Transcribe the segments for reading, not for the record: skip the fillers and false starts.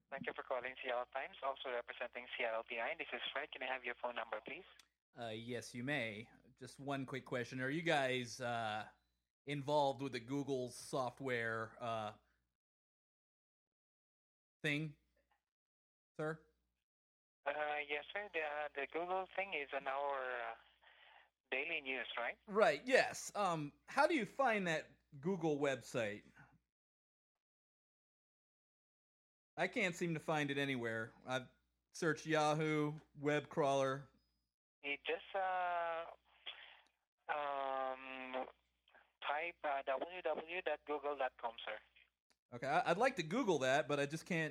Thank you for calling Seattle Times, also representing Seattle PI. This is Fred. Can I have your phone number, please? Yes, you may. Just one quick question. Are you guys involved with the Google software thing, sir? Yes, sir. The Google thing is on our daily news, right? Right, yes. How do you find that Google website? I can't seem to find it anywhere. I've searched Yahoo, web crawler. You just type www.google.com, sir. Okay, I'd like to Google that, but I just can't.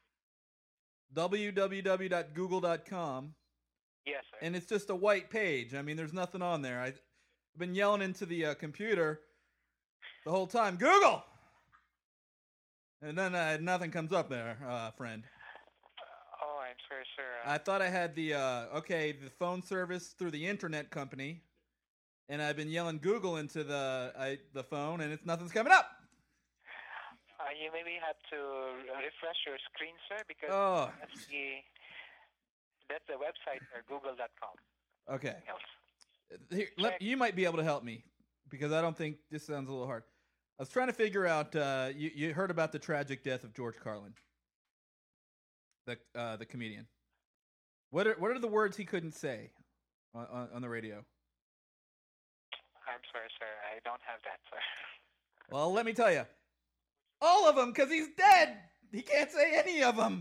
www.google.com. Yes, sir. And it's just a white page. I mean, there's nothing on there. I've been yelling into the computer the whole time, Google! And then nothing comes up there, friend. Oh, I'm sorry, sir. I thought I had the phone service through the internet company, and I've been yelling Google into the phone, and nothing's coming up. You maybe have to refresh your screen, sir, because that's the website, or google.com. Okay. Else. Here, you might be able to help me, because I don't think this sounds a little hard. I was trying to figure out. You heard about the tragic death of George Carlin, the comedian. What are the words he couldn't say on the radio? I'm sorry, sir. I don't have that, sir. Well, let me tell you, all of them, because he's dead. He can't say any of them.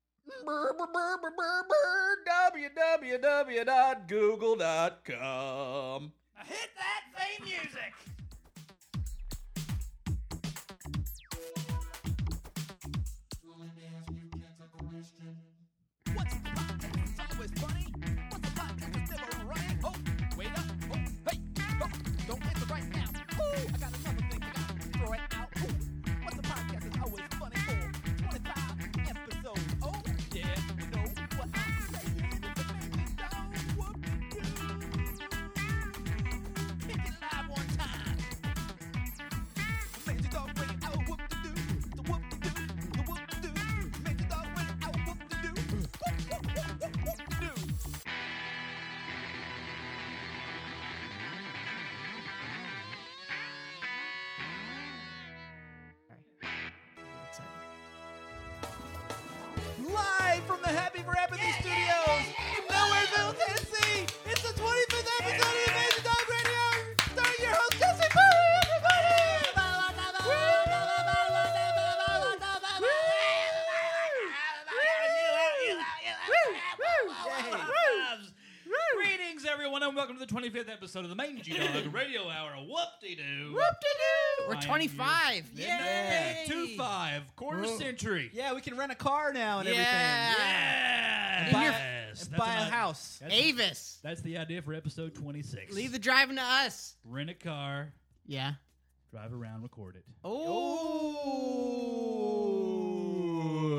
www.google.com. Hit that theme music. What's the podcast? It's always funny. What's the podcast? It's never right. Oh, wait up. Oh, hey. Oh, don't answer right now. Ooh, I got another thing. I got to throw it out. Ooh, what's the podcast? It's always funny for 25 episodes. Oh, yeah. You know what I'm saying. It's amazing. Don't whoop-de-doo. Pick it live one time. Amazing Dog Radio. Oh, whoop-de-doo. The whoop-de-doo. The whoop-de-doo. Amazing Dog Radio. Oh, whoop-de-doo. Whoop-de-doo. Live from the Happy for Apathy Studios in Nowhereville, Tennessee, it's the 25th episode of the Amazing Dog Radio, starring your host, Jesse Perry, everybody! Greetings, everyone, and welcome to the 25th episode of the Mangy Dog Radio Hour. Whoop-de-doo. Whoop-de-doo! We're I am 25. Yay! Yay! 2-5, quarter century. Yeah, we can rent a car now and Yeah. Yeah. And buy, Yes. and buy a house. Avis. That's the idea for episode 26. Leave the driving to us. Rent a car, Yeah. drive around, record it. Oh.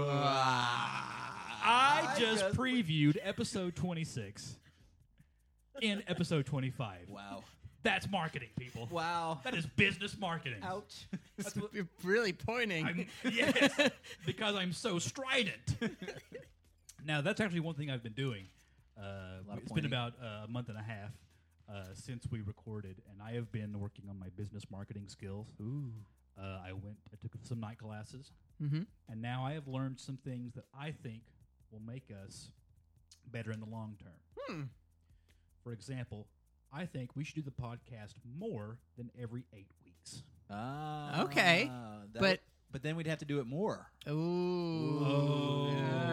I just previewed episode 26 in episode 25. Wow. That's marketing, people. Wow. That is business marketing. Ouch. You're really pointing. Yes, because I'm so strident. Now, that's actually one thing I've been doing. of It's been pointing. about a month and a half since we recorded, and I have been working on my business marketing skills. Ooh. I took some night classes, Mm-hmm. and now I have learned some things that I think will make us better in the long term. For example, I think we should do the podcast more than every 8 weeks. Ah. Okay. But- but then we'd have to do it more. Ooh.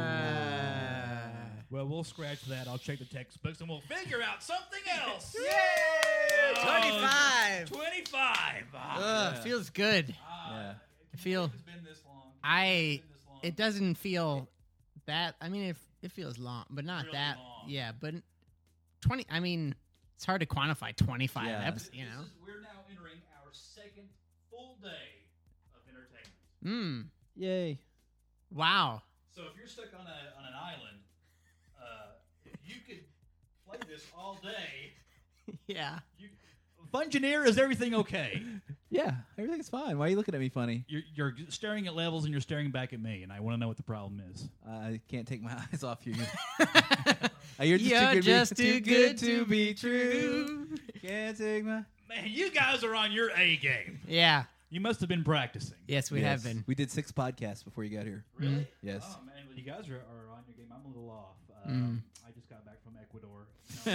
Well, we'll scratch that. I'll check the textbooks, and we'll figure out something else. Yay! 25. 25. Ugh, feels good. Yeah. I feel. It's been this long. It doesn't feel that. I mean, it feels long, but not Really that. long. Yeah, but 20. I mean, it's hard to quantify 25 Yeah. episodes. You know. We're now entering our second full day of entertainment. Yay. Wow. So if you're stuck on an island, if you could play this all day. Yeah. Fungineer, is everything okay? Yeah, everything's fine. Why are you looking at me funny? You're staring at levels and you're staring back at me, and I want to know what the problem is. I can't take my eyes off you. You're just too good to be true. Can't take my... Man, you guys are on your A game. Yeah. You must have been practicing. Yes, we have been. We did 6 podcasts before you got here. Really? Yes. Oh, man, well, you guys are on your game. I'm a little off. I just got back from Ecuador.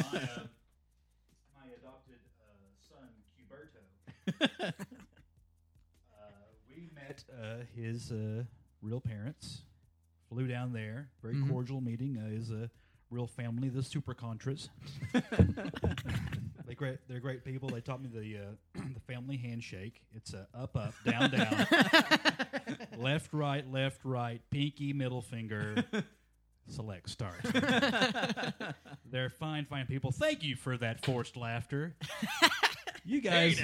My adopted son, Cuberto, we met his real parents, flew down there, very cordial meeting. His real family, the Super Contras. They're great people. They taught me the family handshake. It's up, up, down, down, left, right, pinky, middle finger, select, start. They're fine people. Thank you for that forced laughter. You guys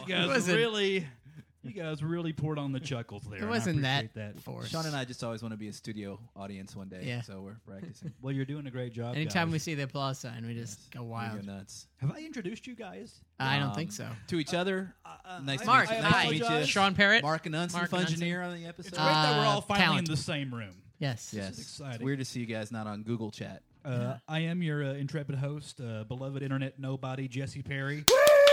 really poured on the chuckles there. It wasn't I appreciate that. forced. Sean and I just always want to be a studio audience one day, so we're practicing. Well, you're doing a great job. Anytime guys. we see the applause sign, we just go We wild. go nuts. Have I introduced you guys? I don't think so. To each other, nice Mark, to meet you. I Nice to meet apologize. you. Sean Parrott. Mark Anunson, Mark Fungineer on the episode. It's great that we're all finally talent. in the same room. Yes. Yes, This is exciting. It's weird to see you guys not on Google Chat. I am your intrepid host, beloved internet nobody, Jesse Perry.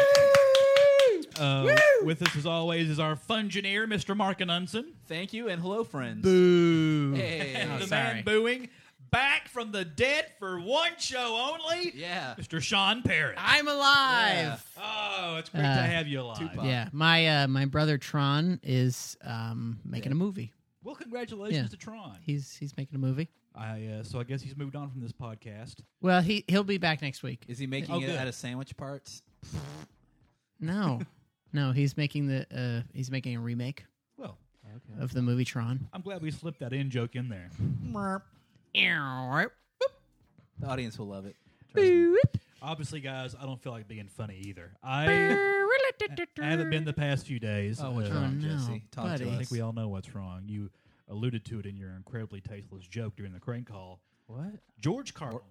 With us, as always, is our Fungineer, Mr. Mark Anunson. Thank you, and hello, friends. Boo. Hey. The sorry. man booing. Back from the dead for one show only, Yeah. Mr. Sean Parrott. I'm alive. Oh, it's great to have you alive. Tupac. Yeah. My brother Tron is making a movie. Well, congratulations Yeah. to Tron. He's making a movie. So I guess he's moved on from this podcast. Well, he'll be back next week. Is he making Oh, it good. out of sandwich parts? No. No, he's making a remake Well, of the movie Tron. I'm glad we slipped that in joke in there. The audience will love it. Trust me. Obviously, guys, I don't feel like being funny either. I haven't been the past few days. Oh, what's Uh, wrong, no, Jesse? Talk buddy. to I us. think we all know what's wrong. You alluded to it in your incredibly tasteless joke during the crank call. What? George Carlin.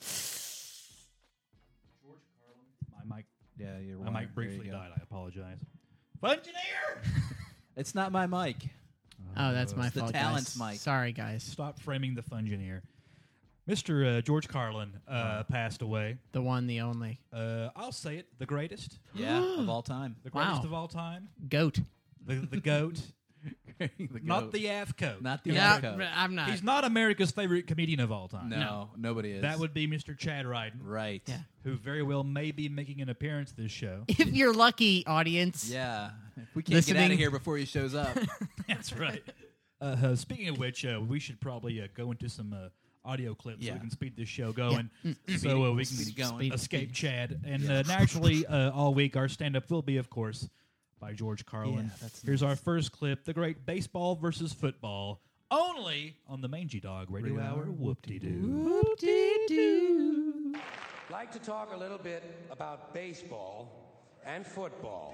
George Carlin. My mic. Yeah, you're My wrong. mic There you briefly go. died. I apologize. Fungineer! It's not my mic. Oh, that's my It's the fault, talent's guys. mic. Sorry, guys. Stop framing the Fungineer. Mr. George Carlin passed away. The one, the only. I'll say it, the greatest. Yeah, of all time. The greatest Wow. of all time. Goat. The GOAT. Not goat. the AFCO. Not the Yeah, Afco. I'm not. He's not America's favorite comedian of all time. No, nobody is. That would be Mr. Chad Ryden, right. Yeah. who very well may be making an appearance this show. If you're lucky, audience. Yeah. If we can't get out Listening. of here before he shows up. That's right. Speaking of which, we should probably go into some audio clips so Yeah. we can speed this show going, so we can Speed it going. escape Chad. And naturally, all week our stand-up will be, of course, by George Carlin. Yeah, that's Here's our first clip: the great baseball versus football, only on the Mangy Dog Radio Hour. Whoop-de-doo. Like to talk a little bit about baseball and football.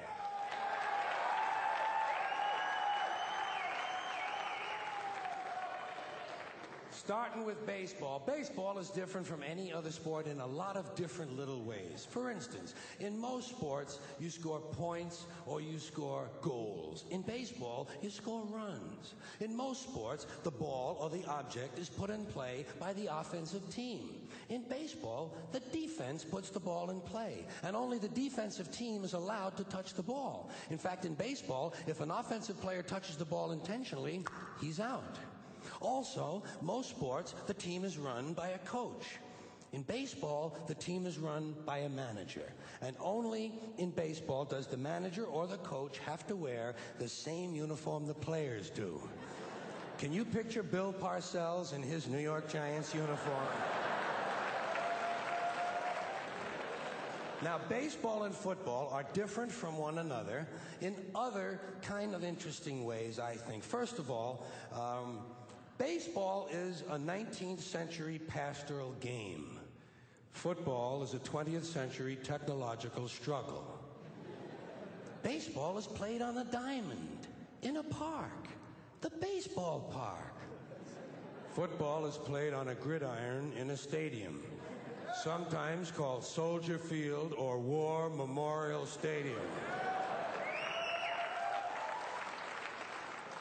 Starting with baseball. Baseball is different from any other sport in a lot of different little ways. For instance, in most sports, you score points or you score goals. In baseball, you score runs. In most sports, the ball or the object is put in play by the offensive team. In baseball, the defense puts the ball in play, and only the defensive team is allowed to touch the ball. In fact, in baseball, if an offensive player touches the ball intentionally, he's out. Also, most sports, the team is run by a coach. In baseball, the team is run by a manager. And only in baseball does the manager or the coach have to wear the same uniform the players do. Can you picture Bill Parcells in his New York Giants uniform? Now, baseball and football are different from one another in other kind of interesting ways, I think. First of all, baseball is a 19th century pastoral game. Football is a 20th century technological struggle. Baseball is played on a diamond, in a park, the baseball park. Football is played on a gridiron in a stadium, sometimes called Soldier Field or War Memorial Stadium.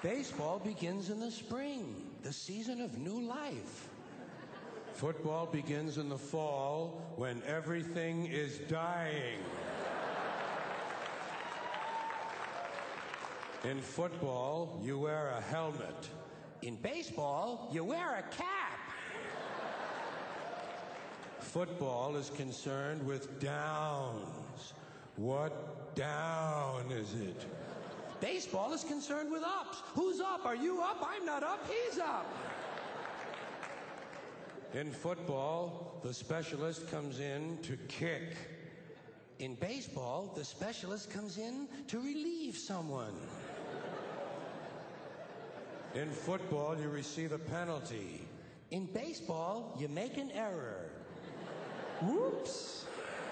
Baseball begins in the spring, the season of new life. Football begins in the fall when everything is dying. In football, you wear a helmet. In baseball, you wear a cap. Football is concerned with downs. What down is it? Baseball is concerned with ups. Who's up? Are you up? I'm not up. He's up. In football, the specialist comes in to kick. In baseball, the specialist comes in to relieve someone. In football, you receive a penalty. In baseball, you make an error. Whoops.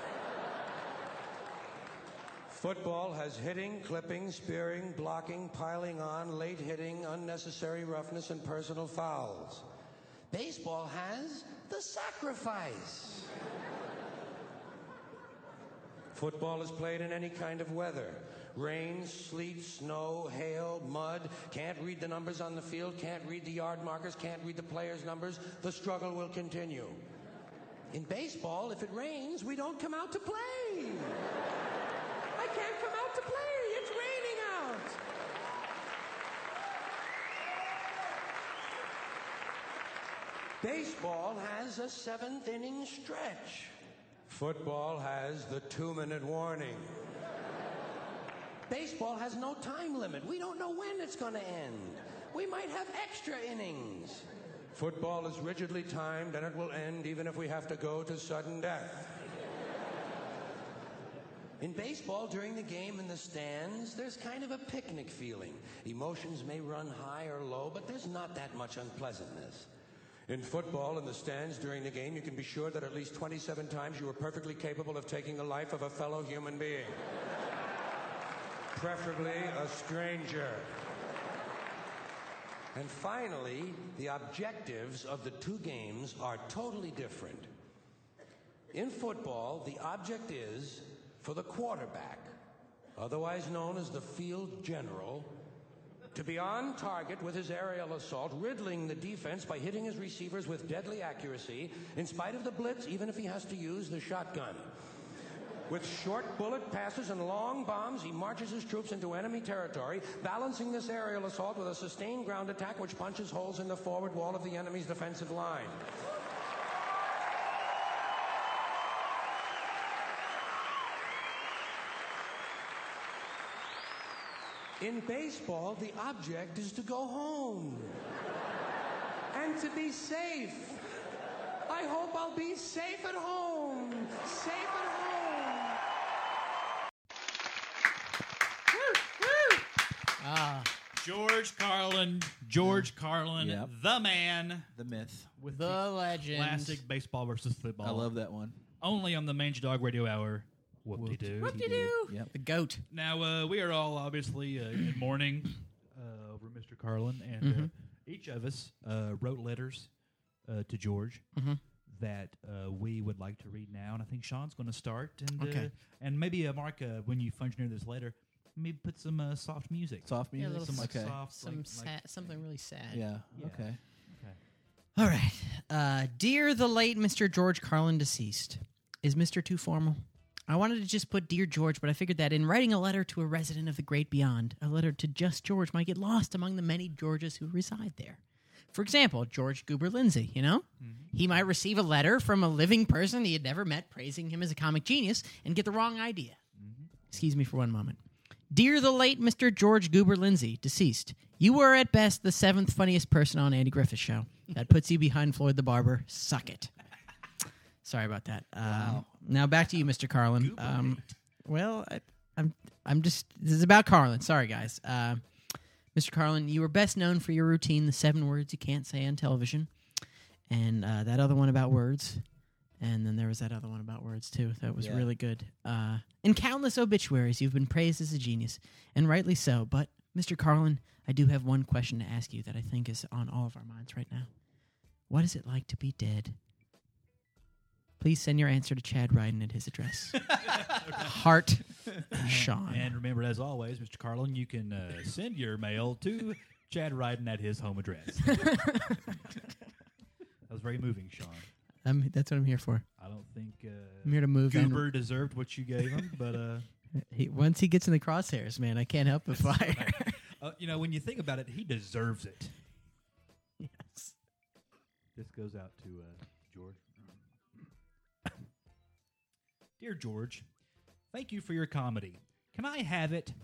Football has hitting, clipping, spearing, blocking, piling on, late hitting, unnecessary roughness, and personal fouls. Baseball has the sacrifice. Football is played in any kind of weather. Rain, sleet, snow, hail, mud. Can't read the numbers on the field, can't read the yard markers, can't read the players' numbers. The struggle will continue. In baseball, if it rains, we don't come out to play. I can't come out to play. It's raining out. Baseball has a 7th inning stretch. Football has the 2-minute warning. Baseball has no time limit. We don't know when it's going to end. We might have extra innings. Football is rigidly timed, and it will end even if we have to go to sudden death. In baseball, during the game in the stands, there's kind of a picnic feeling. Emotions may run high or low, but there's not that much unpleasantness. In football, in the stands during the game, you can be sure that at least 27 times you were perfectly capable of taking the life of a fellow human being. Preferably a stranger. And finally, the objectives of the two games are totally different. In football, the object is for the quarterback, otherwise known as the field general, to be on target with his aerial assault, riddling the defense by hitting his receivers with deadly accuracy, in spite of the blitz, even if he has to use the shotgun. With short bullet passes and long bombs, he marches his troops into enemy territory, balancing this aerial assault with a sustained ground attack which punches holes in the forward wall of the enemy's defensive line. In baseball, the object is to go home and to be safe. I hope I'll be safe at home. Safe at home. George Carlin, Yep. the man, The myth. with The legend. classic baseball versus football. I love that one. Only on the Mangy Dog Radio Hour. Whoop-de-doo. Whoop-de-doo. Yep. The goat. Now, we are all obviously in mourning over Mr. Carlin, and each of us wrote letters to George that we would like to read now. And I think Sean's going to start. And, Okay. And maybe, Mark, when you engineer this letter, maybe put some soft music. Soft music. Yeah, a little okay. soft, Some something really sad. Yeah. Yeah. Okay. All right. Dear the late Mr. George Carlin deceased. Is Mr. too formal? I wanted to just put Dear George, but I figured that in writing a letter to a resident of the great beyond, a letter to just George might get lost among the many Georges who reside there. For example, George Goober Lindsay, you know? He might receive a letter from a living person he had never met praising him as a comic genius and get the wrong idea. Excuse me for one moment. Dear the late Mr. George Goober Lindsay, deceased, you were at best the 7th funniest person on Andy Griffith's show. That puts you behind Floyd the Barber. Suck it. Sorry about that. Now back to you, Mr. Carlin. Well, I'm just. This is about Carlin. Sorry, guys. Mr. Carlin, you were best known for your routine, the 7 words you can't say on television, and that other one about words, and then there was that other one about words too. That was really good. In countless obituaries, you've been praised as a genius, and rightly so. But Mr. Carlin, I do have one question to ask you that I think is on all of our minds right now. What is it like to be dead? Please send your answer to Chad Ryden at his address. Heart, Sean. And remember, as always, Mr. Carlin, you can send your mail to Chad Ryden at his home address. That was very moving, Sean. That's what I'm here for. I don't think I'm here to move. Goober deserved what you gave him, but Once he gets in the crosshairs, man, I can't help but fire. when you think about it, he deserves it. Yes. This goes out to George. Dear George, thank you for your comedy. Can I have it?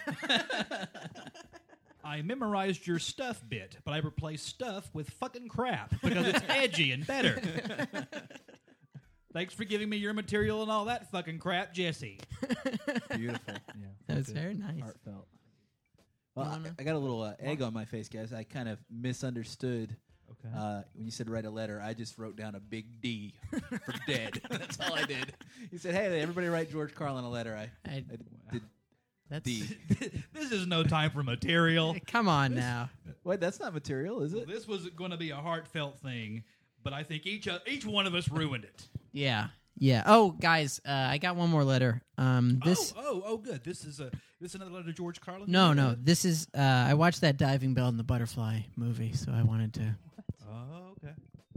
I memorized your stuff bit, but I replaced stuff with fucking crap because it's edgy and better. Thanks for giving me your material and all that fucking crap, Jesse. Beautiful. Yeah, That's very nice. Heartfelt. Well, I got a little egg on my face, guys. I kind of misunderstood. Okay. When you said write a letter, I just wrote down a big D for dead. That's all I did. You said, hey, everybody write George Carlin a letter. I did That's D. This is no time for material. Come on now. Wait, that's not material, is it? This was going to be a heartfelt thing, but I think each one of us ruined it. Yeah. Yeah. Oh, guys, I got one more letter. This. Oh, good. This is another letter to George Carlin. No. This is. I watched that Diving Bell and the Butterfly movie, so I wanted to. Oh, okay.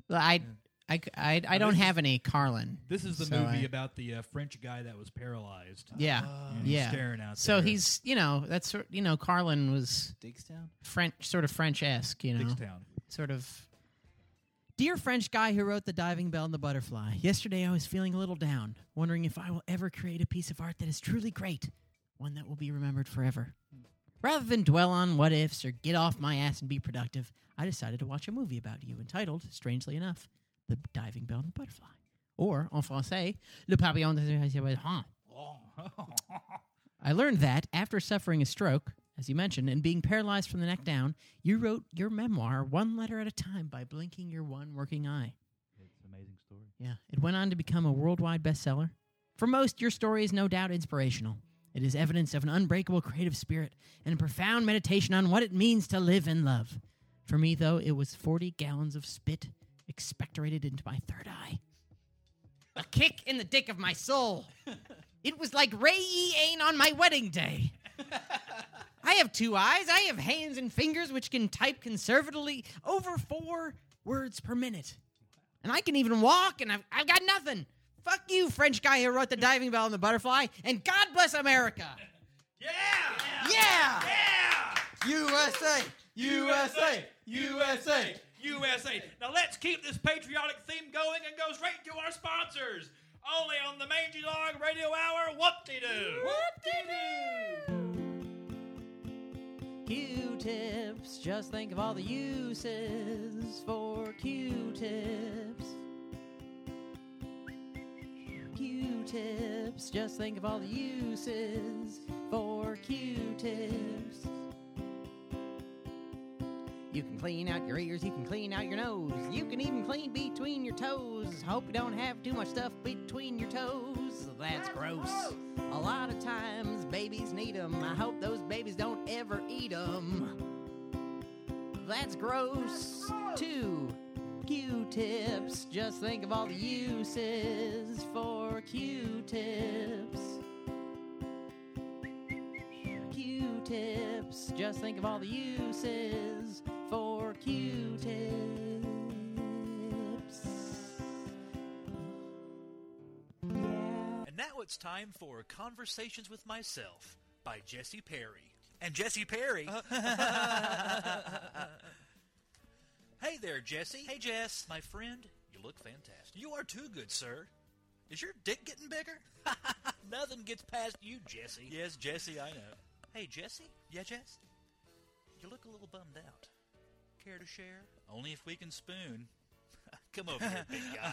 I don't have any Carlin. This is the so movie about the French guy that was paralyzed. Yeah. And he's Yeah. staring out So there. he's, that's Carlin was Digstown? sort of French-esque, Dickstown. sort of. Dear French guy who wrote The Diving Bell and the Butterfly, yesterday I was feeling a little down, wondering if I will ever create a piece of art that is truly great, one that will be remembered forever. Rather than dwell on what ifs or get off my ass and be productive, I decided to watch a movie about you entitled, strangely enough, The Diving Bell and the Butterfly. Or, en français, Le Papillon de... I learned that, after suffering a stroke, as you mentioned, and being paralyzed from the neck down, you wrote your memoir one letter at a time by blinking your one working eye. It's an amazing story. Yeah, it went on to become a worldwide bestseller. For most, your story is no doubt inspirational. It is evidence of an unbreakable creative spirit and a profound meditation on what it means to live and love. For me, though, it was 40 gallons of spit expectorated into my third eye. A kick in the dick of my soul. It was like Ray E. Ain on my wedding day. I have 2 eyes. I have hands and fingers which can type conservatively over 4 words per minute. And I can even walk, and I've got nothing. Fuck you, French guy who wrote The Diving Bell and the Butterfly, and God bless America. Yeah! USA! USA! USA! USA. Now let's keep this patriotic theme going and go straight to our sponsors. Only on the Mangy Dog Radio Hour. Whoop-de-doo. Q-tips, just think of all the uses for Q-tips. Q-tips, just think of all the uses for Q-tips. You can clean out your ears, you can clean out your nose, you can even clean between your toes. Hope you don't have too much stuff between your toes. That's gross. A lot of times babies need them. I hope those babies don't ever eat them. That's gross. 2 Q-tips. Just think of all the uses for Q-tips. Q-tips. Just think of all the uses for Q-tips. And now it's time for Conversations with Myself by Jesse Perry. And Jesse Perry. Hey there, Jesse. Hey, Jess. My friend, you look fantastic. You are too good, sir. Is your dick getting bigger? Nothing gets past you, Jesse. Yes, Jesse, I know. Hey, Jesse? Yeah, Jess? You look a little bummed out. Care to share? Only if we can spoon. Come over here, big guy.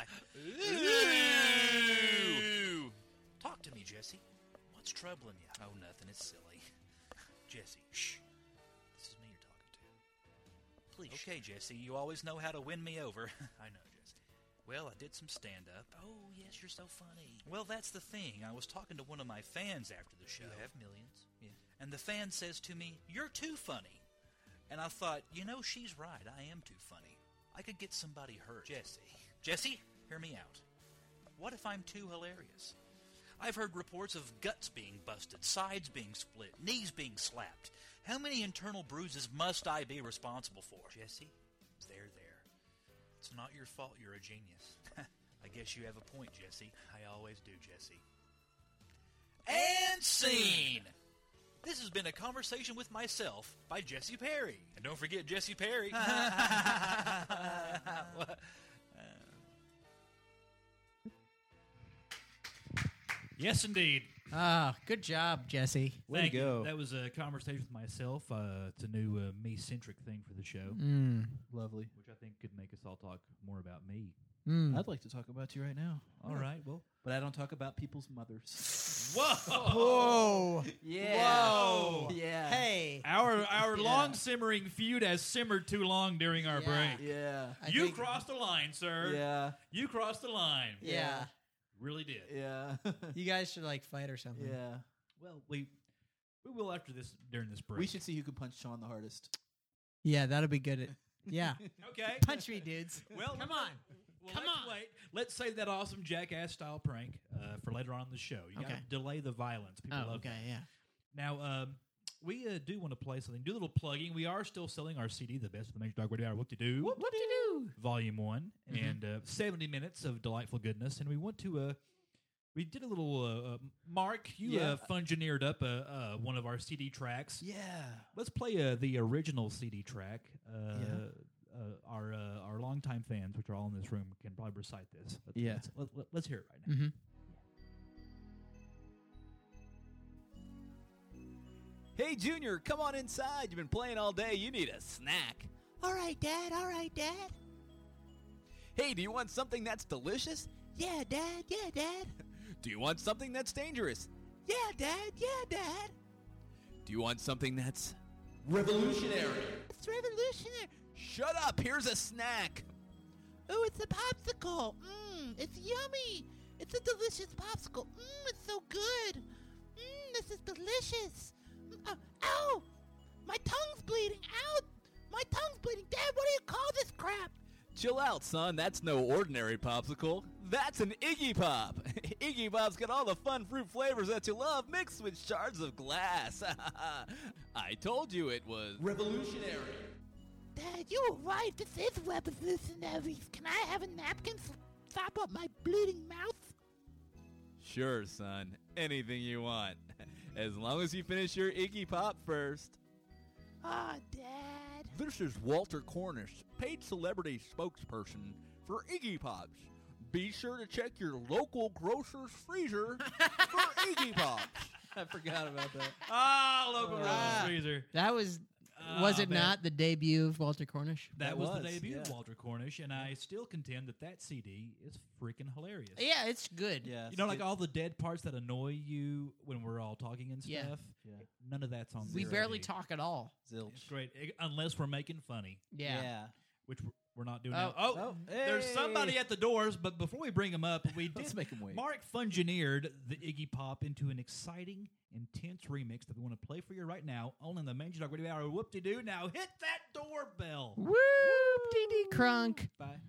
Ooh. Talk to me, Jesse. What's troubling you? Oh, nothing. It's silly. Jesse, shh. This is me you're talking to. Please. Okay, Jesse. You always know how to win me over. I know, Jesse. Well, I did some stand-up. Oh, yes, you're so funny. Well, that's the thing. I was talking to one of my fans after the show. You have millions. Yeah. And the fan says to me, "You're too funny." And I thought, she's right. I am too funny. I could get somebody hurt. Jesse, hear me out. What if I'm too hilarious? I've heard reports of guts being busted, sides being split, knees being slapped, How many internal bruises must I be responsible for? Jesse, there. It's not your fault you're a genius. I guess you have a point, Jesse. I always do, Jesse. And scene! This has been a conversation with myself by Jesse Perry. And don't forget Jesse Perry. Yes, indeed. Ah, good job, Jesse. Way Thank to you. go. That was a conversation with myself. It's a new me-centric thing for the show, Lovely. which I think could make us all talk more about me. I'd like to talk about you right now. All right, well. But I don't talk about people's mothers. Whoa! Whoa. Yeah. Whoa! Yeah. Hey. Our long simmering feud has simmered too long during our Yeah. break. Yeah. You crossed the line, sir. Yeah. You crossed the line. Yeah. Really did. Yeah. You guys should like fight or something. Yeah. Well, we will after this during this break. We should see who can punch Sean the hardest. Yeah, that'll be good. Yeah. Okay. Punch me, dudes. Well, come on. Well, Come let's on. wait. Let's save that awesome jackass style prank for later on in the show. You got to Okay. delay the violence. People Oh, love okay, that. yeah. Now, we do want to play something. Do a little plugging. We are still selling our CD, The Best of the Major Dog Radio Hour. What to do? What to do? Volume 1, and 70 minutes of delightful goodness. And we want to. We did a little. Mark, you fungineered up one of our CD tracks. Yeah. Let's play the original CD track. Our longtime fans, which are all in this room, can probably recite this. Let's hear it right now. Mm-hmm. Hey, Junior, come on inside. You've been playing all day. You need a snack. All right, Dad. All right, Dad. Hey, do you want something that's delicious? Yeah, Dad. Yeah, Dad. Do you want something that's dangerous? Yeah, Dad. Yeah, Dad. Do you want something that's revolutionary? It's revolutionary. Shut up. Here's a snack. Oh, it's a popsicle. It's yummy. It's a delicious popsicle. It's so good. This is delicious. Ow! My tongue's bleeding. Ow! My tongue's bleeding. Dad, what do you call this crap? Chill out, son. That's no ordinary popsicle. That's an Iggy Pop. Iggy Pop's got all the fun fruit flavors that you love mixed with shards of glass. I told you it was revolutionary. Dad, you were right. This is revolutionary. Can I have a napkin to stop up my bleeding mouth? Sure, son. Anything you want. As long as you finish your Iggy Pop first. Ah, Dad. This is Walter Cornish, paid celebrity spokesperson for Iggy Pops. Be sure to check your local grocer's freezer for Iggy Pops. I forgot about that. Local grocery freezer. That was it man. not the debut of Walter Cornish? That was the was, debut of yeah. Walter Cornish, and I still contend that CD is freaking hilarious. Yeah, it's good. Yeah. You know, like all the dead parts that annoy you when we're all talking and stuff. Yeah. Yeah. None of that's on. We the barely CD. talk at all. Zilch. It's great, unless we're making funny, Yeah. which we're not doing. Oh, now. oh, There's hey. somebody at the doors, but before we bring him up, we Let's did. make him wait. Mark fungineered the Iggy Pop into an exciting, intense remix that we want to play for you right now, only in the Mangy Dog Radio Hour. Whoop-de-doo. Now hit that doorbell. Whoop-dee-dee crunk. Bye.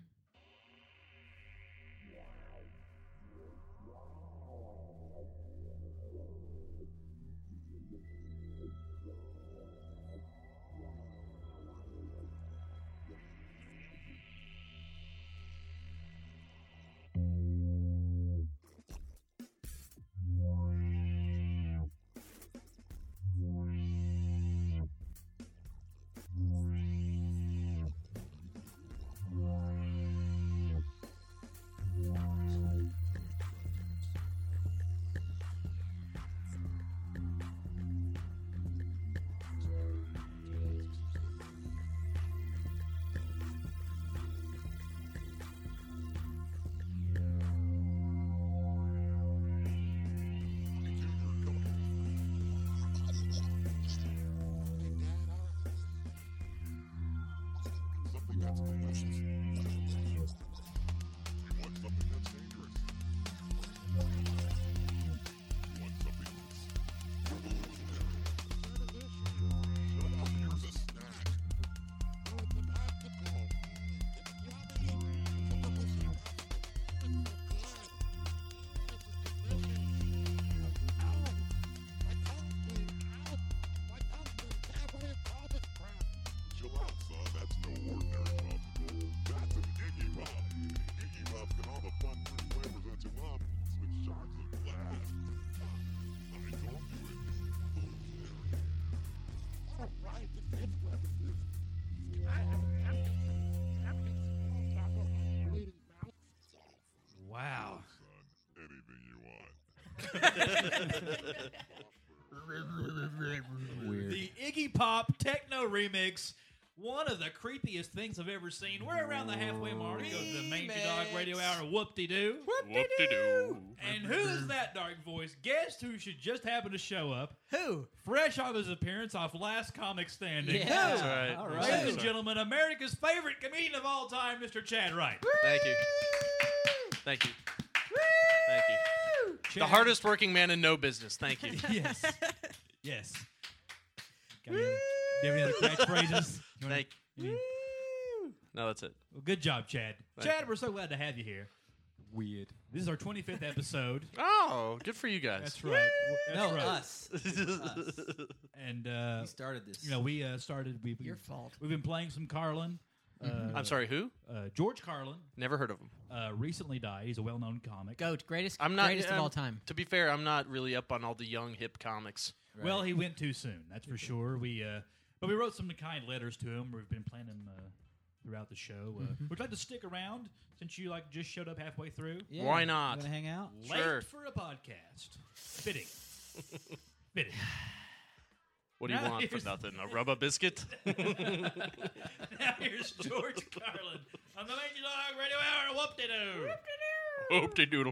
Weird. The Iggy Pop techno remix. One of the creepiest things I've ever seen. We're around the halfway mark of the Mangy Dog Radio Hour. Whoop-de-doo. Whoop-de-doo. And who is that dark voice? Guess who should just happen to show up? Who? Fresh off his appearance off Last Comic Standing. Yeah. That's right. All right. Ladies and gentlemen, America's favorite comedian of all time, Mr. Chad Wright. Thank you. Thank you. Thank you. Chad. The hardest working man in no business. Thank you. Yes. Yes. Got any, do you have any other catchphrases? You wanna- Thank any- No, that's it. Well, good job, Chad. Thank Chad, we're so glad to have you here. Weird. This is our 25th episode. Oh, good for you guys. That's right. That's No, right. us. Us. And We started this. you know, we started. Your fault. We've been playing some Carlin. I'm sorry, who? George Carlin Never heard of him. recently died. He's a well-known comic. Goat, greatest I'm not of all time. To be fair, I'm not really up on all the young hip comics. Right. Well, he went too soon. That's for sure. But we wrote some kind letters to him. We've been playing them throughout the show. Would you like to stick around since you just showed up halfway through? Yeah. Why not? You wanna hang out? Late Sure. for a podcast. Fitting. Fitting. What do you Now want for here's- nothing? A rubber biscuit? Now here's George Carlin on the Mangy Dog Radio Hour. Whoop-de-doo. Whoop-de-doodle.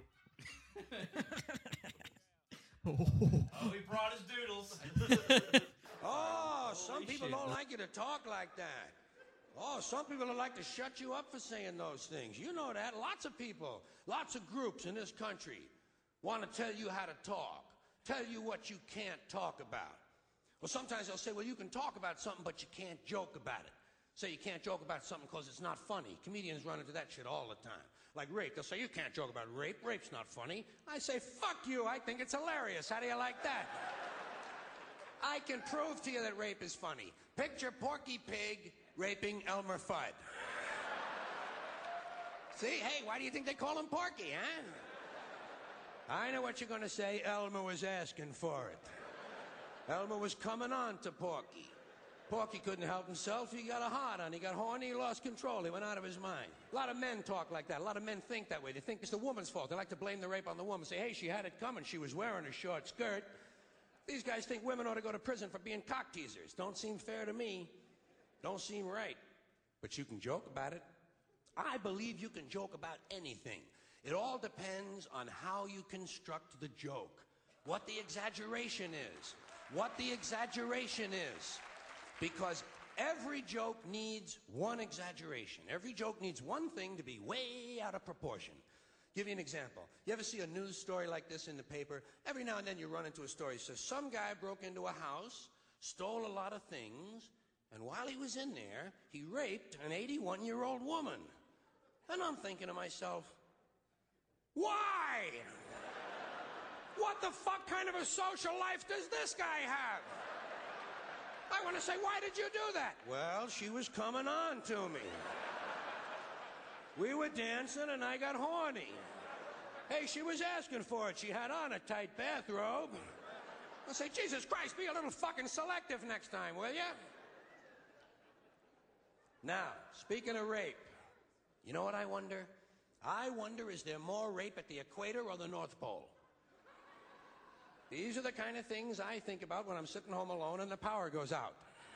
Oh, he brought his doodles. Oh, some people don't like you to talk like that. Oh, some people would like to shut you up for saying those things. You know that. Lots of people, lots of groups in this country want to tell you how to talk, tell you what you can't talk about. Well, sometimes they'll say, well, you can talk about something, but you can't joke about it. Say you can't joke about something because it's not funny. Comedians run into that shit all the time. Like rape. They'll say, you can't joke about rape. Rape's not funny. I say, fuck you. I think it's hilarious. How do you like that? I can prove to you that rape is funny. Picture Porky Pig raping Elmer Fudd. See, hey, why do you think they call him Porky, huh? I know what you're going to say. Elmer was asking for it. Elmer was coming on to Porky. Porky couldn't help himself. He got a hard on. He got horny. He lost control. He went out of his mind. A lot of men talk like that. A lot of men think that way. They think it's the woman's fault. They like to blame the rape on the woman. Say, hey, she had it coming. She was wearing a short skirt. These guys think women ought to go to prison for being cock teasers. Don't seem fair to me. Don't seem right. But you can joke about it. I believe you can joke about anything. It all depends on how you construct the joke. What the exaggeration is. What the exaggeration is. Because every joke needs one exaggeration. Every joke needs one thing to be way out of proportion. Give you an example. You ever see a news story like this in the paper? Every now and then you run into a story that says some guy broke into a house, stole a lot of things, and while he was in there, he raped an 81-year-old woman. And I'm thinking to myself, why? What the fuck kind of a social life does this guy have? I want to say, why did you do that? Well, she was coming on to me. We were dancing and I got horny. Hey, she was asking for it. She had on a tight bathrobe. I say, Jesus Christ, be a little fucking selective next time, will ya? Now, speaking of rape, you know what I wonder? I wonder, is there more rape at the equator or the North Pole? These are the kind of things I think about when I'm sitting home alone and the power goes out.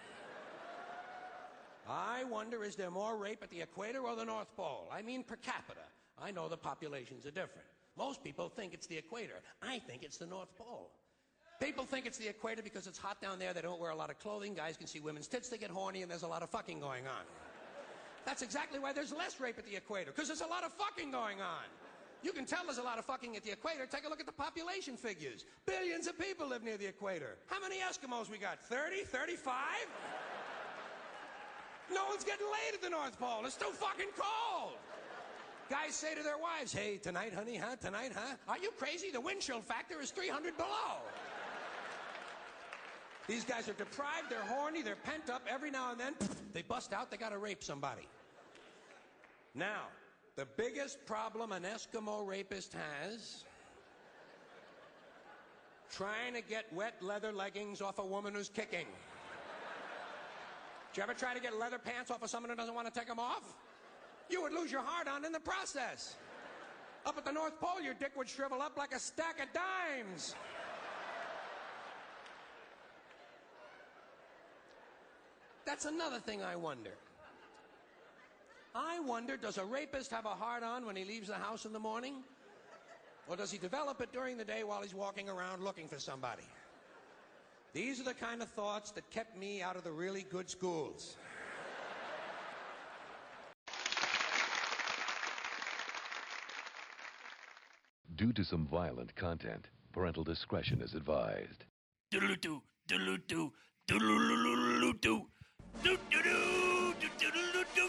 I wonder, is there more rape at the equator or the North Pole? I mean per capita. I know the populations are different. Most people think it's the equator. I think it's the North Pole. People think it's the equator because it's hot down there. They don't wear a lot of clothing. Guys can see women's tits. They get horny, and there's a lot of fucking going on. That's exactly why there's less rape at the equator, because there's a lot of fucking going on. You can tell there's a lot of fucking at the equator. Take a look at the population figures. Billions of people live near the equator. How many Eskimos we got? 30? 35? No one's getting laid at the North Pole. It's too fucking cold. Guys say to their wives, hey, tonight, honey, huh? Tonight, huh? Are you crazy? The wind chill factor is 300 below. These guys are deprived, they're horny, they're pent up. Every now and then, they bust out, they gotta rape somebody. Now, the biggest problem an Eskimo rapist has, trying to get wet leather leggings off a woman who's kicking. Did you ever try to get leather pants off of someone who doesn't want to take them off? You would lose your heart on in the process. Up at the North Pole, your dick would shrivel up like a stack of dimes. That's another thing I wonder. I wonder, does a rapist have a hard-on when he leaves the house in the morning? Or does he develop it during the day while he's walking around looking for somebody? These are the kind of thoughts that kept me out of the really good schools. Due to some violent content, parental discretion is advised. Doodle-doo, doodle-doo, doodle-doo, doodle-doo, doodle-doo,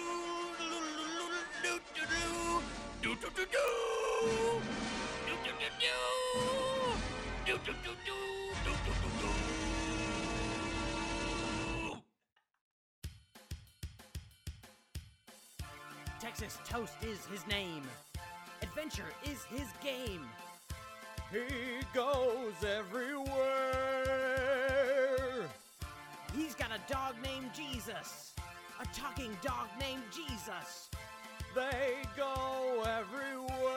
Texas Toast is his name. Adventure is his game. He goes everywhere. He's got a dog named Jesus. A talking dog named Jesus. They go everywhere.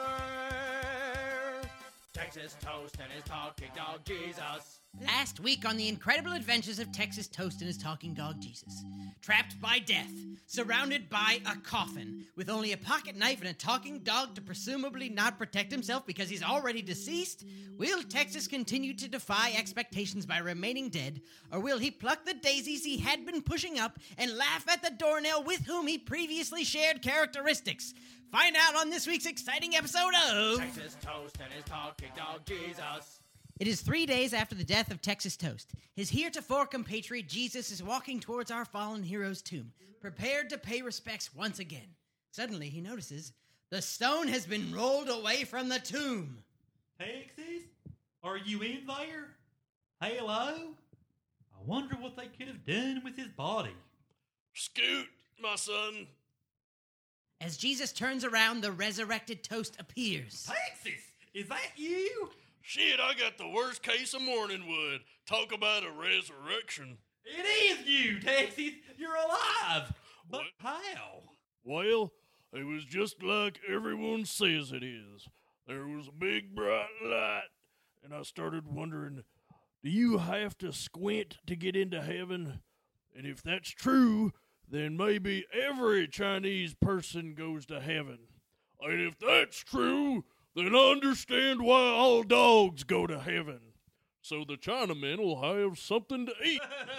Texas Toast and his talking dog Jesus. Last week on the incredible adventures of Texas Toast and his talking dog Jesus. Trapped by death, surrounded by a coffin, with only a pocket knife and a talking dog to presumably not protect himself because he's already deceased, will Texas continue to defy expectations by remaining dead, or will he pluck the daisies he had been pushing up and laugh at the doornail with whom he previously shared characteristics? Find out on this week's exciting episode of Texas Toast and his talking dog Jesus. It is 3 days after the death of Texas Toast. His heretofore compatriot Jesus is walking towards our fallen hero's tomb, prepared to pay respects once again. Suddenly he notices the stone has been rolled away from the tomb. Texas, are you in there? Hello? I wonder what they could have done with his body. Scoot, my son. As Jesus turns around, the resurrected Toast appears. Texas, is that you? Shit, I got the worst case of morning wood. Talk about a resurrection. It is you, Texas. You're alive. But how? Well, it was just like everyone says it is. There was a big bright light, and I started wondering, do you have to squint to get into heaven? And if that's true, then maybe every Chinese person goes to heaven. And if that's true, then I understand why all dogs go to heaven. So the Chinamen will have something to eat.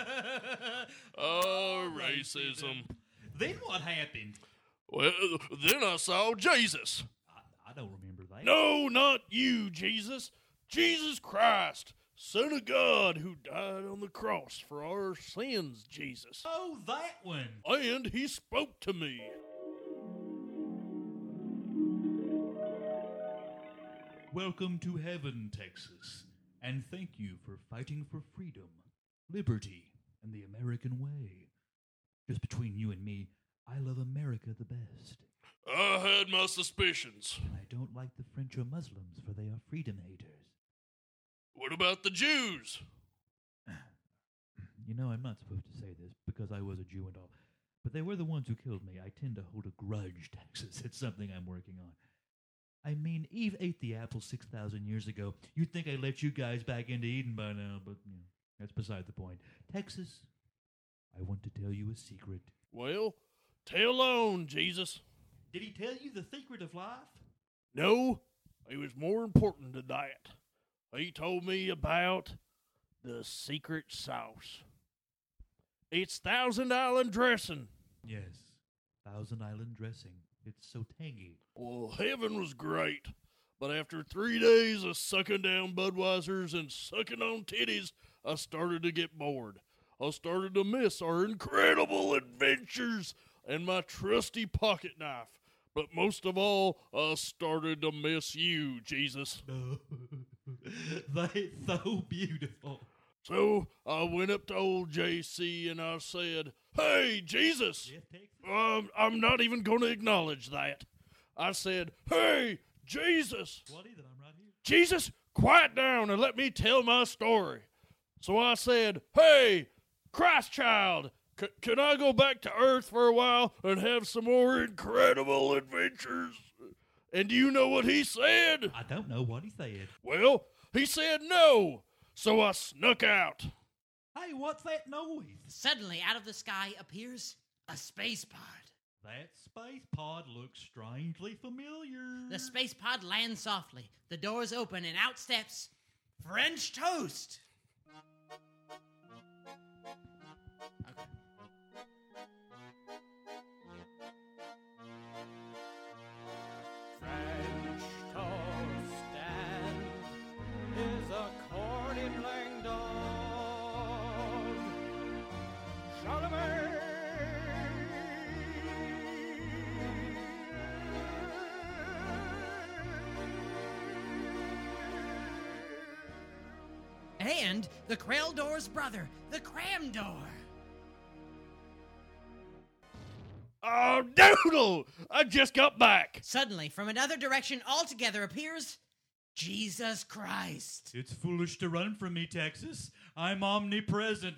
Oh, racism. Then what happened? Well, then I saw Jesus. I don't remember that. No, not you, Jesus. Jesus Christ, Son of God, who died on the cross for our sins, Jesus. Oh, that one. And he spoke to me. Welcome to heaven, Texas, and thank you for fighting for freedom, liberty, and the American way. Just between you and me, I love America the best. I had my suspicions. I don't like the French or Muslims, for they are freedom haters. What about the Jews? You know, I'm not supposed to say this because I was a Jew and all, but they were the ones who killed me. I tend to hold a grudge, Texas. It's something I'm working on. I mean, Eve ate the apple 6,000 years ago. You'd think I let you guys back into Eden by now, but that's beside the point. Texas, I want to tell you a secret. Well, tell on, Jesus. Did he tell you the secret of life? No, it was more important than that. He told me about the secret sauce. It's Thousand Island dressing. Yes, Thousand Island dressing. It's so tangy. Well, heaven was great, but after 3 days of sucking down Budweisers and sucking on titties, I started to get bored. I started to miss our incredible adventures and my trusty pocket knife. But most of all, I started to miss you, Jesus. That's so beautiful. So I went up to old JC and I said, "Hey, Jesus." I'm not even going to acknowledge that. I said, "Hey, Jesus." What is it? I'm right here. Jesus, quiet down and let me tell my story. So I said, "Hey, Christ child, can I go back to Earth for a while and have some more incredible adventures?" And do you know what he said? I don't know what he said. Well, he said no. So I snuck out. Hey, what's that noise? Suddenly, out of the sky appears a space pod. That space pod looks strangely familiar. The space pod lands softly. The doors open, and out steps French Toast. French toast and his accordion playing dog. Charlemagne. And the Kreldor's brother, the Cramdor. Oh, Doodle! I just got back. Suddenly, from another direction altogether appears Jesus Christ. It's foolish to run from me, Texas. I'm omnipresent.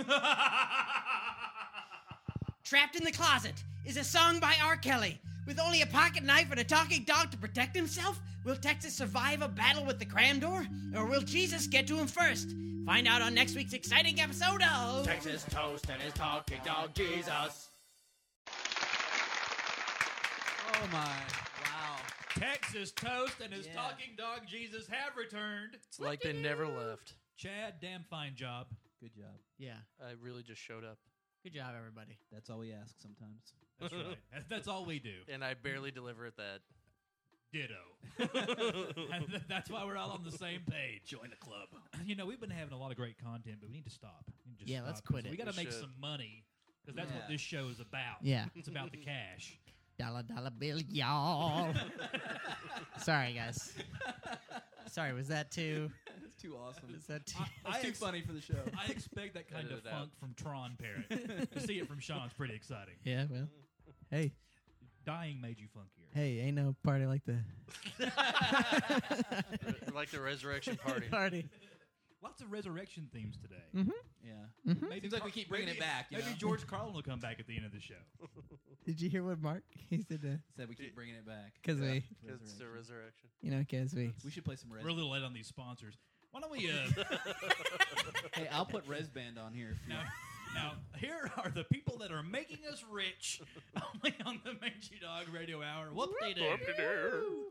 Trapped in the Closet is a song by R. Kelly. With only a pocket knife and a talking dog to protect himself, will Texas survive a battle with the Cramdor? Or will Jesus get to him first? Find out on next week's exciting episode of Texas Toast and his talking dog, Jesus. Oh, my. Wow. Texas Toast and his talking dog Jesus have returned. It's like they never left. Chad, damn fine job. Good job. Yeah. I really just showed up. Good job, everybody. That's all we ask sometimes. That's right. That's all we do. And I barely deliver at that. Ditto. And that's why we're all on the same page. Join the club. You know, we've been having a lot of great content, but we need to stop. Let's quit it. We got to make some money, because that's what this show is about. Yeah. It's about the cash. Dollar bill, y'all. Sorry, guys. Sorry, was that too... That's too awesome. Is that too... That's too funny for the show. I expect that kind of funk from Tron Parrot. To see it from Sean's pretty exciting. Yeah, well, hey. Dying made you funkier. Hey, ain't no party like the... Like the resurrection party. Lots of resurrection themes today. Mm-hmm. Yeah. Mm-hmm. Seems like we keep bringing it back. Maybe George Carlin will come back at the end of the show. Did you hear what Mark he said? Said we keep bringing it back. Because we... It's the resurrection. You know, because we should play some Res. We're a little late on these sponsors. Why don't we... Hey, I'll put Res Band on here. Now, here are the people that are making us rich only on the Mangy Dog Radio Hour. Whoop-de-doo.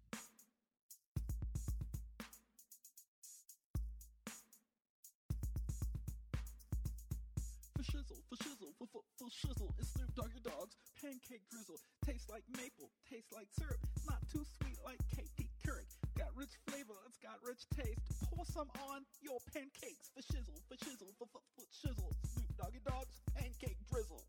For shizzle, it's Snoop Doggy Dogg's pancake drizzle. Tastes like maple, tastes like syrup. Not too sweet like Katie Couric. Got rich flavor, it's got rich taste. Pour some on your pancakes. For shizzle, for shizzle, for shizzle. Snoop Doggy Dogg's pancake drizzle.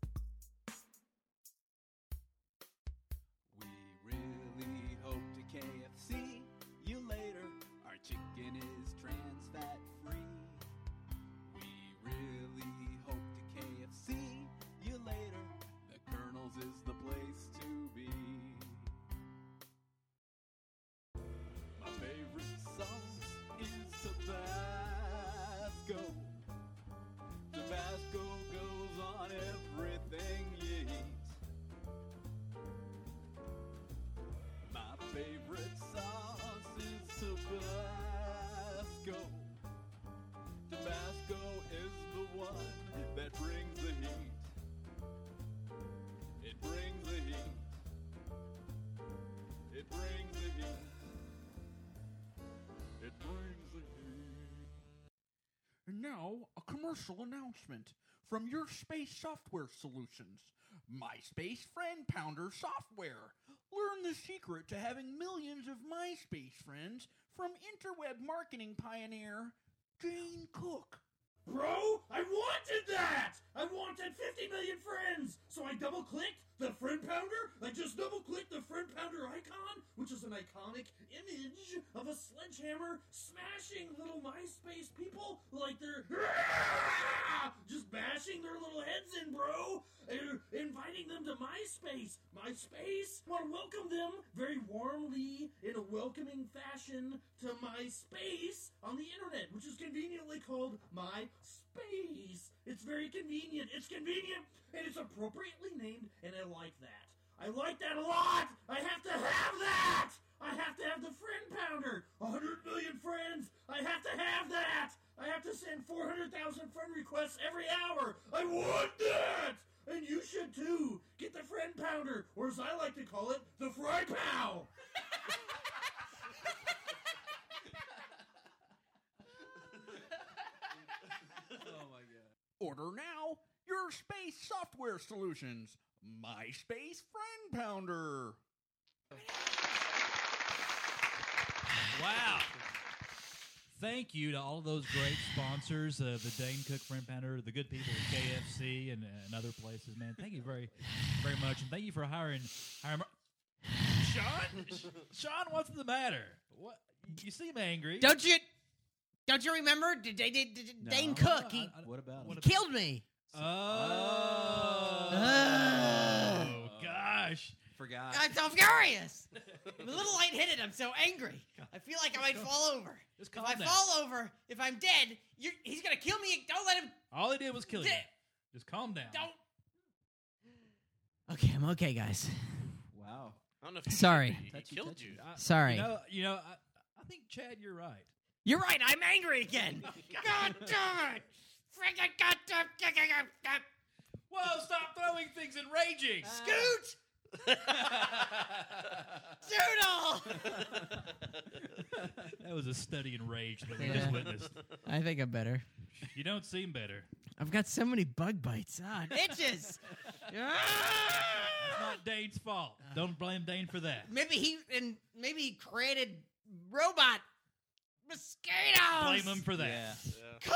We really hope to KFC you later. Our chicken is trans fat free. We really hope to KFC you later. The Colonel's is the place to be. My favorite sauce is Tabasco. Tabasco goes on everything you eat. My favorite sauce is Tabasco. Tabasco is the one that brings the heat. It brings the heat. It brings the heat. It brings the heat. And now, a commercial announcement from your space software solutions. MySpace Friend Pounder software. Learn the secret to having millions of MySpace friends from interweb marketing pioneer Jane Cook. Bro, I wanted that! I wanted 50 million friends! So I double-clicked the Friend Pounder. I just double-clicked the Friend Pounder icon, which is an iconic image of a sledgehammer smashing little MySpace people like they're just bashing their little heads in, bro! Inviting them to MySpace. MySpace? Want to welcome them very warmly in a welcoming fashion to MySpace on the internet, which is conveniently called MySpace. It's very convenient. It's convenient, and it's appropriately named, and I like that. I like that a lot! I have to have that! I have to have that! I have to send 400,000 friend requests every hour! I want that! And you should too! Get the Friend Pounder, or as I like to call it, the Fry Pow! Oh my god. Order now your space software solutions. MySpace Friend Pounder. Wow. Thank you to all of those great sponsors, the Dane Cook Friend Pounder, the good people at KFC and other places, man. Thank you very, very much. And thank you for hiring Sean? Sean, what's the matter? What? You seem angry. Don't you remember? Dane Cook, he What about him? killed me. Oh, gosh. Forgot. I'm so furious. I'm a little lightheaded. I'm so angry. I feel like I might fall over. Just If calm I down. fall over, if I'm dead, he's going to kill me. Don't let him. All he did was kill you. Just calm down. Don't. Okay, I'm okay, guys. Wow. I don't know if he Sorry. He killed you. Sorry. You know, I think, Chad, you're right. You're right. I'm angry again. God damn it. Freaking goddamn. Whoa, stop throwing things and raging. Scoot! Doodle! That was a study in rage that we just witnessed. I think I'm better. You don't seem better. I've got so many bug bites. It itches. That's not Dane's fault. Don't blame Dane for that. Maybe he created robot mosquitoes. Blame him for that. Yeah. Cook!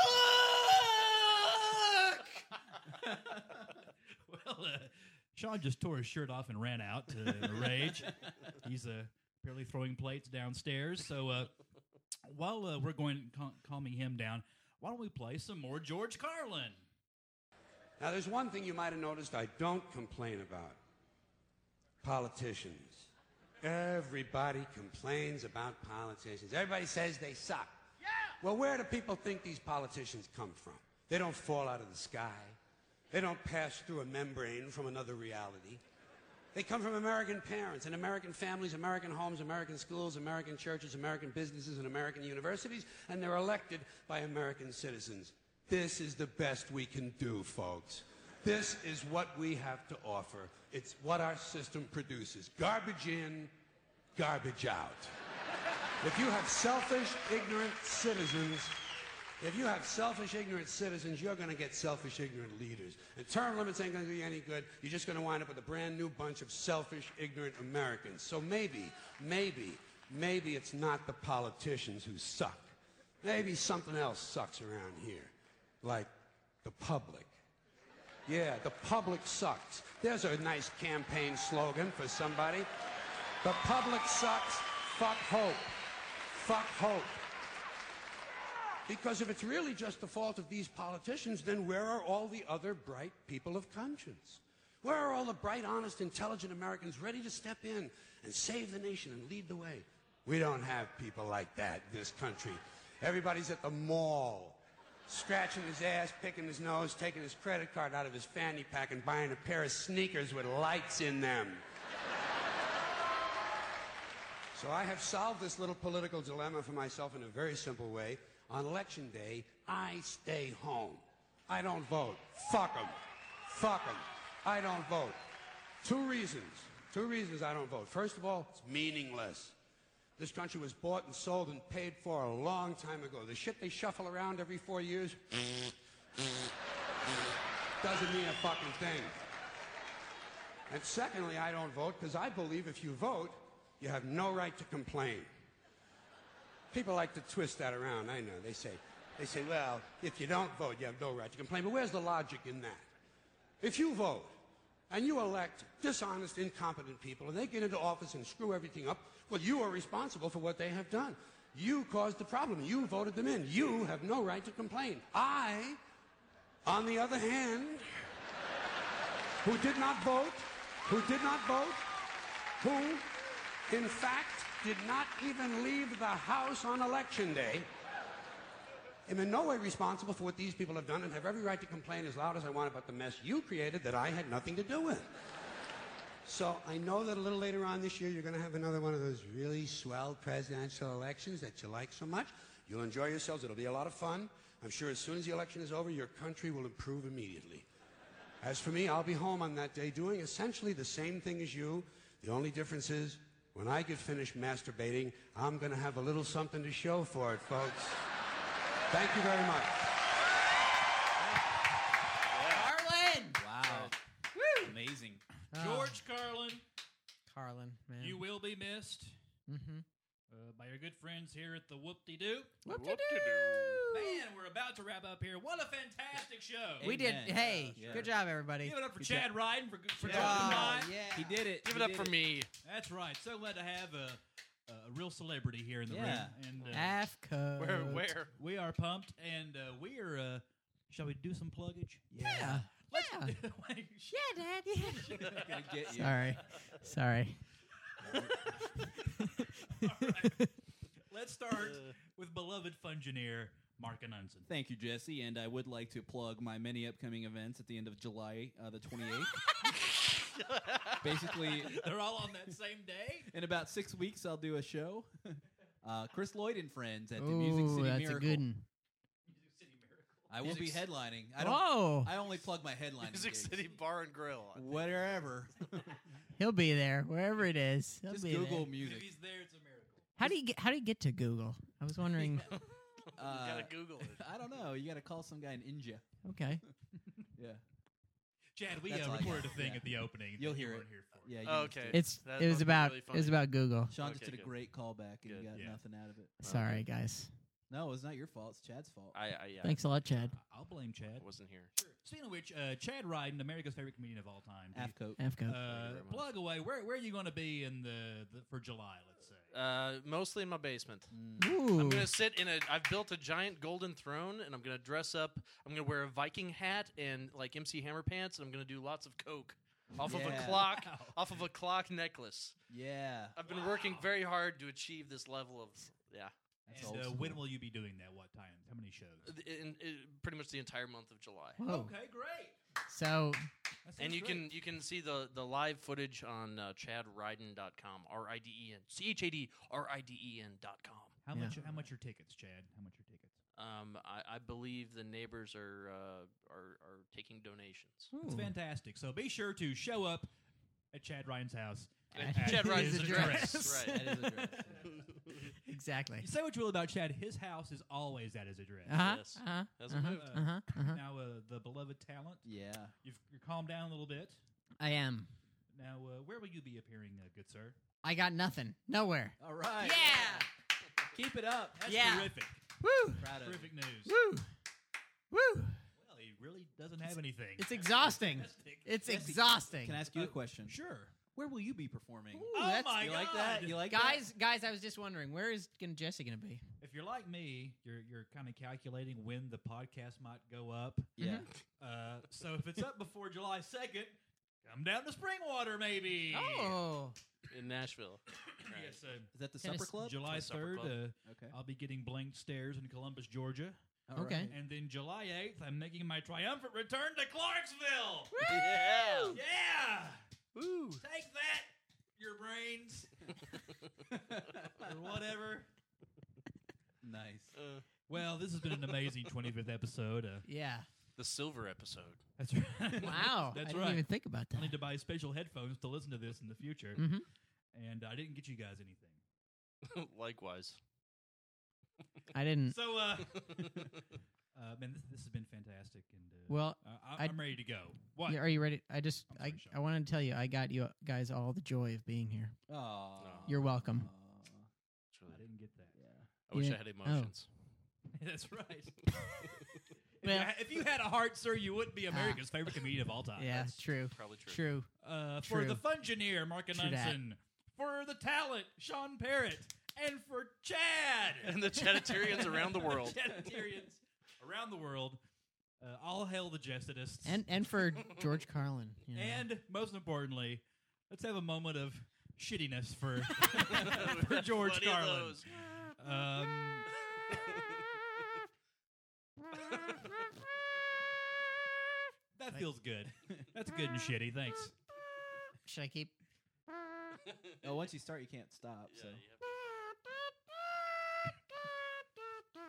Well, Sean just tore his shirt off and ran out in a rage. He's apparently throwing plates downstairs. So while we're calming him down, why don't we play some more George Carlin? Now, there's one thing you might have noticed I don't complain about. Politicians. Everybody complains about politicians. Everybody says they suck. Yeah! Well, where do people think these politicians come from? They don't fall out of the sky. They don't pass through a membrane from another reality. They come from American parents and American families, American homes, American schools, American churches, American businesses, and American universities, and they're elected by American citizens. This is the best we can do, folks. This is what we have to offer. It's what our system produces. Garbage in, garbage out. If you have selfish, ignorant citizens, you're going to get selfish, ignorant leaders. And term limits ain't going to do you any good. You're just going to wind up with a brand new bunch of selfish, ignorant Americans. So maybe it's not the politicians who suck. Maybe something else sucks around here, like the public. Yeah, the public sucks. There's a nice campaign slogan for somebody. The public sucks. Fuck hope. Fuck hope. Because if it's really just the fault of these politicians, then where are all the other bright people of conscience? Where are all the bright, honest, intelligent Americans ready to step in and save the nation and lead the way? We don't have people like that in this country. Everybody's at the mall, scratching his ass, picking his nose, taking his credit card out of his fanny pack and buying a pair of sneakers with lights in them. So I have solved this little political dilemma for myself in a very simple way. On Election Day, I stay home. I don't vote. Fuck them. Fuck them. I don't vote. Two reasons I don't vote. First of all, it's meaningless. This country was bought and sold and paid for a long time ago. The shit they shuffle around every 4 years doesn't mean a fucking thing. And secondly, I don't vote because I believe if you vote, you have no right to complain. People like to twist that around, I know. They say, well, if you don't vote, you have no right to complain. But where's the logic in that? If you vote and you elect dishonest, incompetent people and they get into office and screw everything up, well, you are responsible for what they have done. You caused the problem. You voted them in. You have no right to complain. I, on the other hand, who did not vote, who in fact did not even leave the house on Election Day, am in no way responsible for what these people have done and have every right to complain as loud as I want about the mess you created that I had nothing to do with. So I know that a little later on this year you're going to have another one of those really swell presidential elections that you like so much, You'll enjoy yourselves. It'll be a lot of fun. I'm sure as soon as the election is over, your country will improve immediately. As for me, I'll be home on that day doing essentially the same thing as you. The only difference is, when I get finished masturbating, I'm going to have a little something to show for it, folks. Thank you very much. Carlin! Wow. Woo! Amazing. George Carlin, Carlin, man. you will be missed Mm-hmm. by your good friends here at the Whoop-de-Doo. Whoop-de-doo! Man, we're about to wrap up here. What a fantastic show. We did. Hey, Yeah. good job, everybody. Give it up for Chad Ryden for Yeah. dropping by. Yeah. He did it. Give He it up did for me. That's right. So glad to have a real celebrity here in the Yeah. room. And Half coat. Where? we are pumped, and we are. Shall we do some pluggage? Yeah. Let's. Yeah. Wait, Yeah, Dad. Yeah. Gonna get you. Sorry. let's start with beloved Fungineer Mark Anunsen. Thank you, Jesse. And I would like to plug my many upcoming events at the end of July, the 28th. Basically, They're all on that same day. in about 6 weeks, I'll do a show. Chris Lloyd and Friends at the Music Ooh, City that's Miracle. a good one. I will be headlining. Whoa. I only plug my headlining Music gigs. City Bar and Grill. I think. Whatever. He'll be there wherever it is. He'll Just be Google there. music. If he's there, it's a miracle. How do you get to Google? I was wondering. You gotta Google it. I don't know. You got to call some guy in India. Okay. Yeah. Chad, we That's all I recorded got. a thing Yeah. at the opening. You'll that you hear it. weren't Here for. Yeah. You Oh, missed okay. it. It's That it was must be about really it was funny. about Google. Sean just Okay, did a good. great callback and Good. you got Yeah. nothing out of it. Sorry, guys. No, it's not your fault. It's Chad's fault. Yeah. Thanks a lot, Chad. I'll blame Chad. I wasn't here. Speaking of which, Chad Ryden, America's favorite comedian of all time. Half-coat. Half-coat. very much. Plug away. Where are you going to be in the for July? Let's say. Mostly in my basement. Ooh. I'm gonna sit in I've built a giant golden throne, and I'm gonna dress up. I'm gonna wear a Viking hat and like MC Hammer pants, and I'm gonna do lots of coke off of a Yeah. clock, Wow. off of a clock necklace. Yeah. I've been working very hard to achieve this level of That's And old school. when will you be doing that? What time? How many shows? in pretty much the entire month of July. Whoa. Okay, great. So That And sounds you great. can see the live footage on chadryden.com, RIDEN, CHADRIDEN.com. How much are tickets, Chad? How much are tickets? I believe the neighbors are taking donations. It's fantastic. So be sure to show up at Chad Ryan's house. At Chad Ryan's his address. Right. That is address. exactly. You say what you will about Chad. His house is always at his address. Uh-huh. Yes. Uh-huh. Hasn't moved. Now, the beloved talent. Yeah. You're calmed down a little bit. I am. Now, where will you be appearing, good sir? I got nothing. Nowhere. All right. Yeah. Keep it up. That's Yeah. terrific. Woo. Proud of Terrific news. Woo. Woo. Well, he really doesn't have anything. It's exhausting. Fantastic. It's exhausting. Can I ask you a question? Sure. Where will you be performing? Ooh, Oh that's- my You God! like that? You like Guys, I was just wondering, where is Jesse gonna be? If you're like me, you're kind of calculating when the podcast might go up. that? Yeah. So if it's up before July 2nd, come down to Springwater, maybe. Oh. In Nashville. Yes, Is that the Tennis- supper club? July The supper 3rd, club. Okay. I'll be getting blanked stairs in Columbus, Georgia. All Okay. right. And then July 8th, I'm making my triumphant return to Clarksville. Yeah. Yeah. Woo. Take that, your brains. Or whatever. Nice. Well, this has been an amazing 25th episode. Yeah. The silver episode. That's right. Wow. That's I didn't right. even think about I that. need to buy special headphones to listen to this in the future. Mhm. And I didn't get you guys anything. Likewise. I didn't. So, man, this has been fantastic. And Well, I'm ready to go. What? Yeah, are you ready? I I'm sorry, I Sean. wanted to tell you, I got you guys all the joy of being here. Aw. You're welcome. It's really, I didn't get that. I wish Yeah. I had emotions. That's right. Well- if you had a heart, sir, you wouldn't be America's favorite comedian of all time. Yeah, That's true. Probably true. True. For True. the Fungineer, Mark True that. Anunsen. For the talent, Sean Parrott. And for Chad. And the Chattarians around the world. Chattarians around the world. All hail the Jessedists. And for George Carlin. You know. And most importantly, let's have a moment of shittiness for for George Plenty of Carlin. those. That feels good. That's good and shitty. Thanks. Should I keep? Oh, once you start, you can't stop. So. Yeah, you have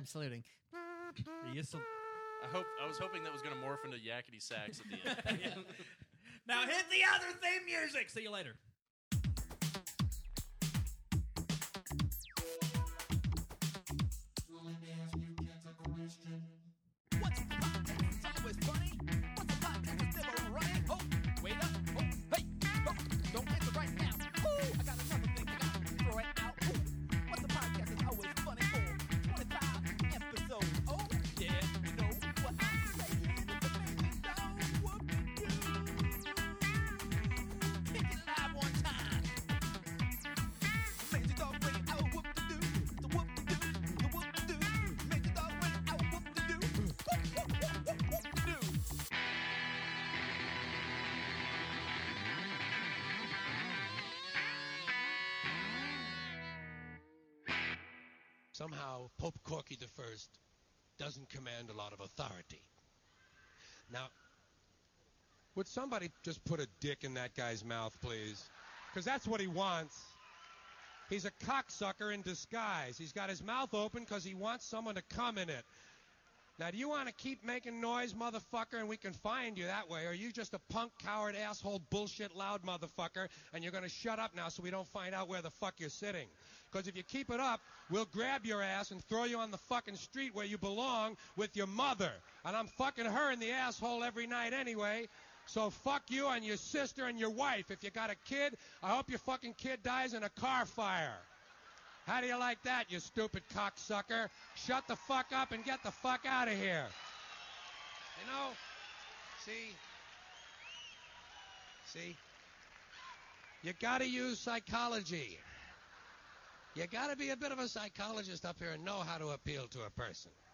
saluting. He is I was hoping that was going to morph into yakety sax at the end. Now hit the other theme music. See you later. What's the podcast? It's always funny. What's the podcast that's never running? Oh, wait up. Oh, hey. Oh, don't answer right now. Ooh, I got another thing. I got to throw it out. Ooh, what's the podcast that's always funny for 25 episodes? Oh, yeah, you know what I'm saying. It's amazing, though. Whoop-de-doo. Kick it live one time. Amazing Dog Radio. Whoop-de-doo. The whoop-de-doo. The whoop-de-doo. Amazing Dog Radio. Whoop-de-doo. Whoop-de-doo. Somehow, Pope Corky I doesn't command a lot of authority. Now, would somebody just put a dick in that guy's mouth, please? Because that's what he wants. He's a cocksucker in disguise. He's got his mouth open because he wants someone to come in it. Now, do you want to keep making noise, motherfucker, and we can find you that way? Or are you just a punk, coward, asshole, bullshit, loud motherfucker, and you're going to shut up now so we don't find out where the fuck you're sitting? Because if you keep it up, we'll grab your ass and throw you on the fucking street where you belong with your mother. And I'm fucking her in the asshole every night anyway. So fuck you and your sister and your wife. If you got a kid, I hope your fucking kid dies in a car fire. How do you like that, you stupid cocksucker? Shut the fuck up and get the fuck out of here. You know, see, you gotta use psychology. You gotta be a bit of a psychologist up here and know how to appeal to a person.